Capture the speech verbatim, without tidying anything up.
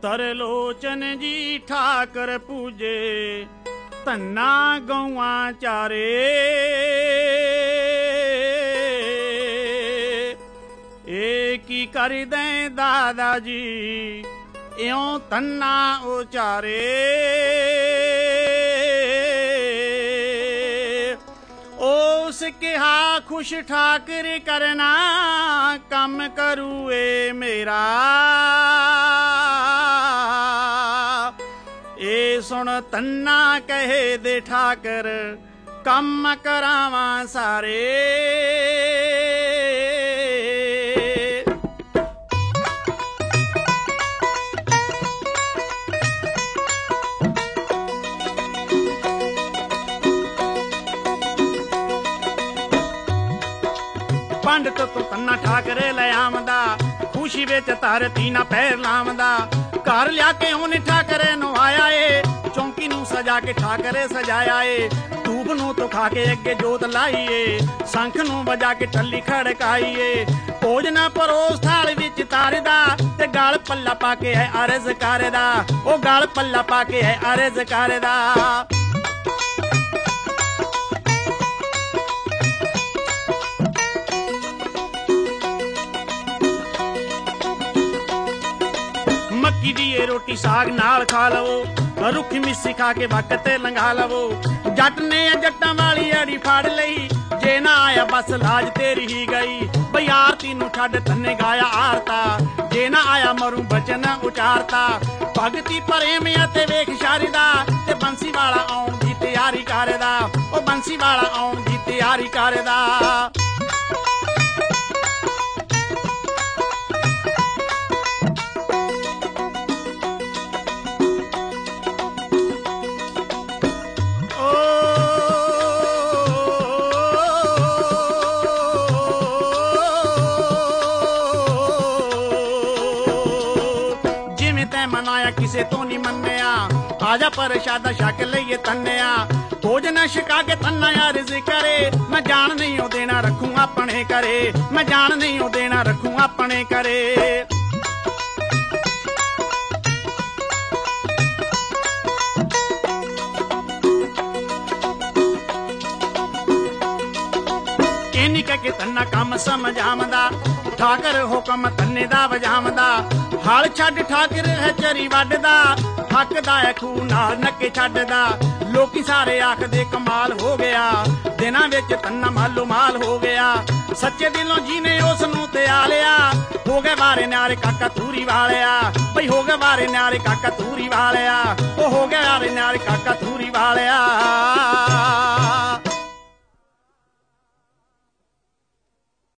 ਤਰਲੋਚਨ ਜੀ ਠਾਕਰ ਪੂਜੇ ਧੰਨਾ ਗਊਆਂ ਚਾਰੇ। ਇਹ ਕੀ ਕਰਦੇ ਦਾਦਾ ਜੀ ਇਉਂ ਧੰਨਾ ਉਚਾਰੇ। ਉਸ ਕਿਹਾ ਖੁਸ਼ ਠਾਕਰ ਕਰਨਾ ਕੰਮ ਕਰੂ ਏ ਮੇਰਾ। ਇਹ ਸੁਣ ਤੰਨਾ ਕਹੇ ਦੇ ਠਾਕਰ ਕੰਮ ਕਰਾਵਾਂ ਸਾਰੇ। ਪੰਡਤ ਤੋਂ ਤੰਨਾ ਠਾਕਰੇ ਲੈ ਆਵਦਾ ਖੁਸ਼ੀ ਵਿੱਚ ਧਰਤੀ ਨਾ ਪੈਰ ਲਾਵਦਾ। ਘਰ ਲਿਆ ਕੇ ਉਹਨੇ ਠਾਕਰੇ ਨੂੰ ਆਇਆ ਏ ਚੌਂਕੀ ਨੂੰ ਸਜਾ ਕੇ ਠਾਕਰੇ ਸਜਾਇਆ ਏ। ਧੂਪ ਨੂੰ ਤੋਂ ਖਾ ਕੇ ਅੱਗੇ ਜੋਤ ਲਾਈਏ ਸ਼ੰਖ ਨੂੰ ਵਜਾ ਕੇ ਟੱਲੀ ਖੜਕਾਈਏ। ਭੋਜਨਾ ਪਰੋਸ ਥਾਲ ਵਿੱਚ ਤਾਰਦਾ ਤੇ ਗਲ ਪੱਲਾ ਪਾ ਕੇ ਹੈ ਅਰਜ਼ ਕਰਦਾ। ਉਹ ਗਲ ਪੱਲਾ ਪਾ ਕੇ ਹੈ ਅਰਜ਼ ਕਰਦਾ। ਮੱਕੀ ਦੀ ਇਹ ਰੋਟੀ ਸਾਗ ਨਾਲ ਖਾ ਲਵੋ ਰੁੱਖੀ ਮਿੱਸੀ ਖਾ ਕੇ ਵਕਤ ਤੇ ਲੰਘਾ ਲਵੋ। ਜੱਟ ਨੇ ਜੱਟਾਂ ਵਾਲੀ ਅੜੀ ਫੜ ਲਈ ਜੇ ਨਾ ਆਇਆ ਬਸ ਲਾਜ ਤੇਰੀ ਹੀ ਗਈ। ਬਈ ਆਰਤੀ ਨੂੰ ਛੱਡ ਤੰਨੇ ਗਾਇਆ ਆਰਤਾ ਜੇ ਨਾ ਆਇਆ ਮਰੂ ਬਚਨ ਉਚਾਰਤਾ। ਭਗਤੀ ਪ੍ਰੇਮ ਅਤੇ ਵੇਖ ਸ਼ਾਰਦਾ ਤੇ ਬੰਸੀ ਵਾਲਾ ਆਉਣ ਦੀ ਤਿਆਰੀ ਕਰਦਾ। ਉਹ ਬੰਸੀ ਵਾਲਾ ਆਉਣ ਦੀ ਤਿਆਰੀ ਕਰਦਾ। ਮਨਾਇਆ ਕਿਸੇ ਤੋਂ ਨੀ ਮੰਨਿਆ ਆਜਾ ਪ੍ਰਸ਼ਾਦਾ ਛਕ ਲਈਏ ਤੰਨਿਆ। ਭੋਜਨ ਛਕਾ ਕੇ ਤੰਨਾ ਅਰਜ਼ ਕਰੇ ਮੈਂ ਜਾਣ ਨਹੀਂ ਉਹ ਦੇਣਾ ਰੱਖੂ ਆਪਣੇ ਘਰੇ। ਮੈਂ ਜਾਣ ਨਹੀਂ ਉਹ ਦੇਣਾ ਰੱਖੂ ਆਪਣੇ ਘਰੇ। ਇੰਨੀ ਕਹਿ ਕੇ ਤੰਨਾ ਕੰਮ ਸਮਝਾਵਦਾ ਠਾਕਰ ਹੁਕਮ ਤੰਨੇ ਦਾ ਵਜਾਵਦਾ। ਹਲ ਛੱਡ ਠਾਕਰ ਹੈ ਚਰੀ ਵੱਢਦਾ ਥੱਕਦਾ ਹੈ ਖੂਹ ਨਾਲ ਨੱਕੇ ਛੱਡਦਾ। ਲੋਕੀ ਸਾਰੇ ਆਖਦੇ ਕਮਾਲ ਹੋ ਗਿਆ ਦਿਨਾਂ ਵਿੱਚ ਤੰਨਾ ਮਾਲੋ ਮਾਲ ਹੋ ਗਿਆ। ਸੱਚੇ ਦਿਲੋਂ ਜੀਨੇ ਉਸ ਨੂੰ ਤਿਆ ਲਿਆ ਹੋ ਗਏ ਵਾਰੇ ਨਿਆਰੇ ਕਾਕਾ ਤੂਰੀ ਵਾਲਿਆ। ਬਈ ਹੋ ਗਏ ਵਾਰੇ ਨਿਆਰੇ ਕਾਕਾ ਤੂਰੀ ਵਾਲਿਆ। ਉਹ ਹੋ ਗਏ ਵਾਰੇ ਨਿਆਰੇ ਕਾਕਾ